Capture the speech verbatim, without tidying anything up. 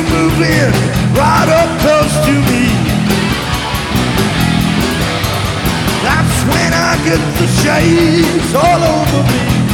move in right up close to me. That's when I get the shades all over me.